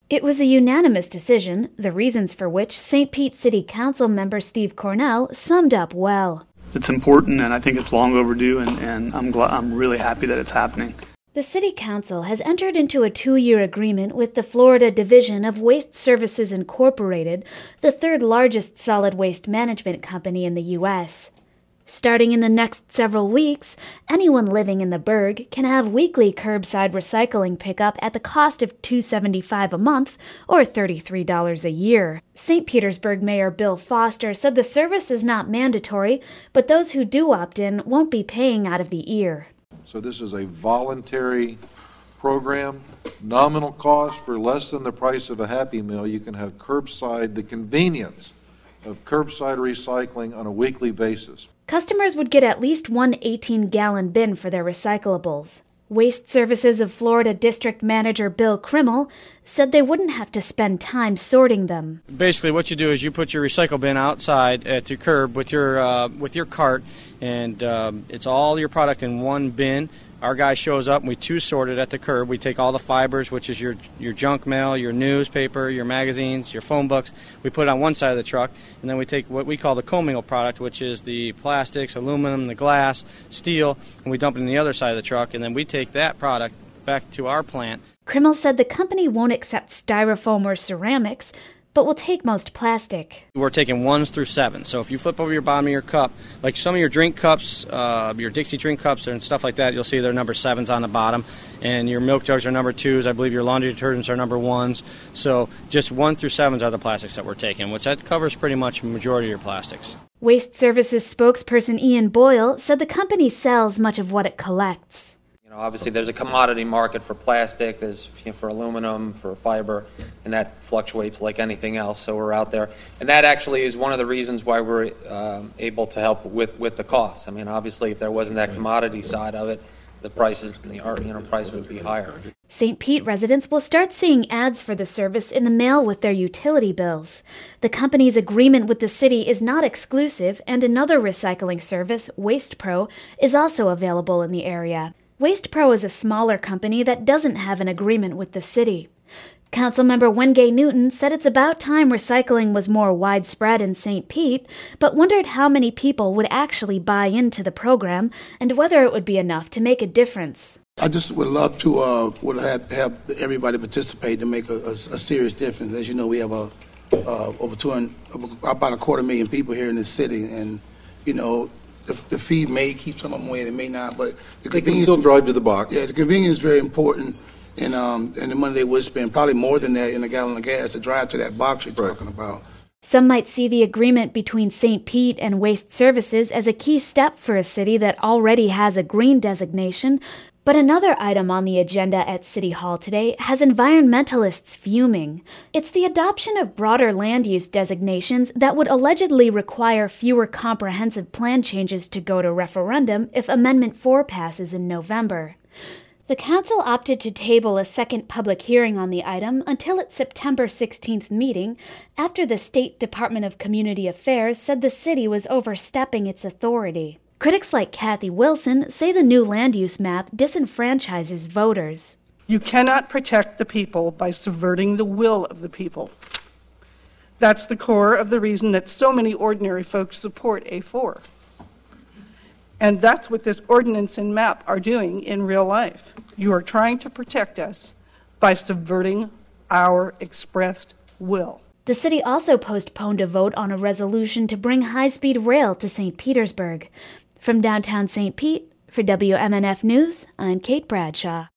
It was a unanimous decision, the reasons for which St. Pete City Council member Steve Cornell summed up well. It's important, and I think it's long overdue, and I'm really happy that it's happening. The City Council has entered into a 2-year agreement with the Florida Division of Waste Services Incorporated, the third largest solid waste management company in the U.S. Starting in the next several weeks, anyone living in the Burgh can have weekly curbside recycling pickup at the cost of $275 a month or $33 a year. St. Petersburg Mayor Bill Foster said the service is not mandatory, but those who do opt in won't be paying out of the ear. So this is a voluntary program, nominal cost for less than the price of a Happy Meal. You can have curbside, the convenience of curbside recycling on a weekly basis. Customers would get at least one 18-gallon bin for their recyclables. Waste Services of Florida District Manager Bill Krimmel said they wouldn't have to spend time sorting them. Basically, what you do is you put your recycle bin outside at your curb with your cart, and it's all your product in one bin. Our guy shows up and we two-sort it at the curb. We take all the fibers, which is your junk mail, your newspaper, your magazines, your phone books. We put it on one side of the truck, and then we take what we call the commingle product, which is the plastics, aluminum, the glass, steel, and we dump it in the other side of the truck, and then we take that product back to our plant. Krimmel said the company won't accept styrofoam or ceramics, but will take most plastic. We're taking 1s through 7s. So if you flip over your bottom of your cup, like some of your drink cups, your Dixie drink cups and stuff like that, you'll see they're number 7s on the bottom. And your milk jugs are number 2s. I believe your laundry detergents are number 1s. So just 1 through 7s are the plastics that we're taking, which that covers pretty much the majority of your plastics. Waste Services spokesperson Ian Boyle said the company sells much of what it collects. Obviously, there's a commodity market for plastic, there's for aluminum, for fiber, and that fluctuates like anything else, so we're out there. And that actually is one of the reasons why we're able to help with the costs. I mean, obviously, if there wasn't that commodity side of it, the prices, price would be higher. St. Pete residents will start seeing ads for the service in the mail with their utility bills. The company's agreement with the city is not exclusive, and another recycling service, Waste Pro, is also available in the area. Waste Pro is a smaller company that doesn't have an agreement with the city. Councilmember Wengay Newton said it's about time recycling was more widespread in St. Pete, but wondered how many people would actually buy into the program and whether it would be enough to make a difference. I just would love to have everybody participate to make a serious difference. As you know, we have about 250,000 people here in this city, and the fee may keep some of them away, it may not, but they can still drive to the box. Yeah, the convenience is very important, and the money they would spend, probably more than that in a gallon of gas to drive to that box you're talking about. Some might see the agreement between St. Pete and Waste Services as a key step for a city that already has a green designation, but another item on the agenda at City Hall today has environmentalists fuming. It's the adoption of broader land use designations that would allegedly require fewer comprehensive plan changes to go to referendum if Amendment 4 passes in November. The council opted to table a second public hearing on the item until its September 16th meeting, after the State Department of Community Affairs said the city was overstepping its authority. Critics like Kathy Wilson say the new land use map disenfranchises voters. You cannot protect the people by subverting the will of the people. That's the core of the reason that so many ordinary folks support A4. And that's what this ordinance and map are doing in real life. You are trying to protect us by subverting our expressed will. The city also postponed a vote on a resolution to bring high-speed rail to St. Petersburg. From downtown St. Pete, for WMNF News, I'm Kate Bradshaw.